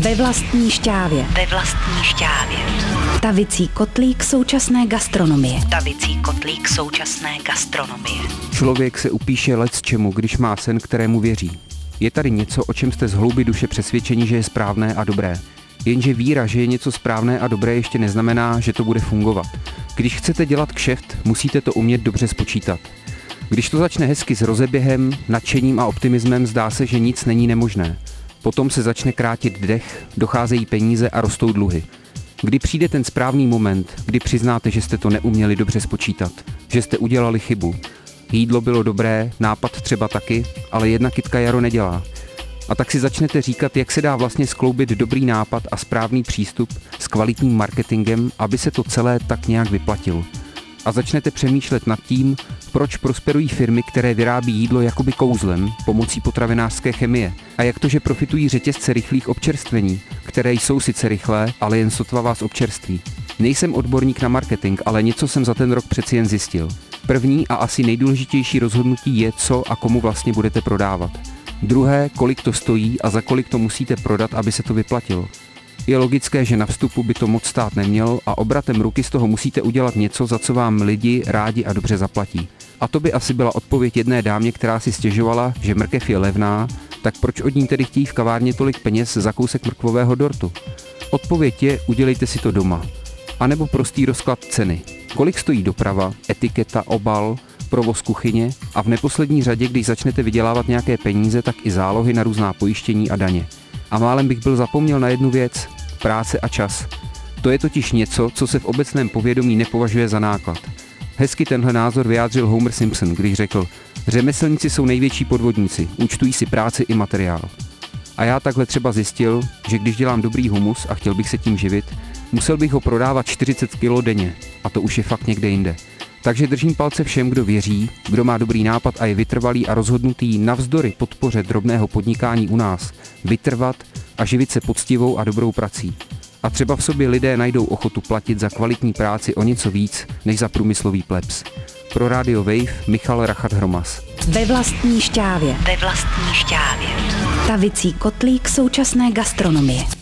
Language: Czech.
Ve vlastní šťávě. Ve vlastní šťávě. Tavicí kotlík současné gastronomie. Tavicí kotlík současné gastronomie. Člověk se upíše lecčemu, když má sen, kterému věří. Je tady něco, o čem jste z hloubi duše přesvědčeni, že je správné a dobré. Jenže víra, že je něco správné a dobré, ještě neznamená, že to bude fungovat. Když chcete dělat kšeft, musíte to umět dobře spočítat. Když to začne hezky s rozeběhem, nadšením a optimismem, zdá se, že nic není nemožné. Potom se začne krátit dech, docházejí peníze a rostou dluhy. Kdy přijde ten správný moment, kdy přiznáte, že jste to neuměli dobře spočítat, že jste udělali chybu. Jídlo bylo dobré, nápad třeba taky, ale jedna kytka jaro nedělá. A tak si začnete říkat, jak se dá vlastně skloubit dobrý nápad a správný přístup s kvalitním marketingem, aby se to celé tak nějak vyplatilo. A začnete přemýšlet nad tím, proč prosperují firmy, které vyrábí jídlo jakoby kouzlem pomocí potravinářské chemie a jak to, že profitují řetězce rychlých občerstvení, které jsou sice rychlé, ale jen sotva vás občerství. Nejsem odborník na marketing, ale něco jsem za ten rok přeci jen zjistil. První a asi nejdůležitější rozhodnutí je, co a komu vlastně budete prodávat. Druhé, kolik to stojí a za kolik to musíte prodat, aby se to vyplatilo. Je logické, že na vstupu by to moc stát nemělo a obratem ruky z toho musíte udělat něco, za co vám lidi rádi a dobře zaplatí. A to by asi byla odpověď jedné dámě, která si stěžovala, že mrkev je levná, tak proč od ní tedy chtějí v kavárně tolik peněz za kousek mrkvového dortu? Odpověď je, udělejte si to doma. A nebo prostý rozklad ceny. Kolik stojí doprava, etiketa, obal, provoz kuchyně a v neposlední řadě, když začnete vydělávat nějaké peníze, tak i zálohy na různá pojištění a daně. A málem bych byl zapomněl na jednu věc, práce a čas. To je totiž něco, co se v obecném povědomí nepovažuje za náklad. Hezky tenhle názor vyjádřil Homer Simpson, když řekl, řemeslníci jsou největší podvodníci, účtují si práci i materiál. A já takhle třeba zjistil, že když dělám dobrý humus a chtěl bych se tím živit, musel bych ho prodávat 40 kg denně a to už je fakt někde jinde. Takže držím palce všem, kdo věří, kdo má dobrý nápad a je vytrvalý a rozhodnutý navzdory podpoře drobného podnikání u nás vytrvat a živit se poctivou a dobrou prací. A třeba v sobě lidé najdou ochotu platit za kvalitní práci o něco víc, než za průmyslový plebs. Pro Radio Wave Michal Rachat-Hromas. Ve vlastní šťávě. Ve vlastní šťávě. Tavicí kotlík současné gastronomie.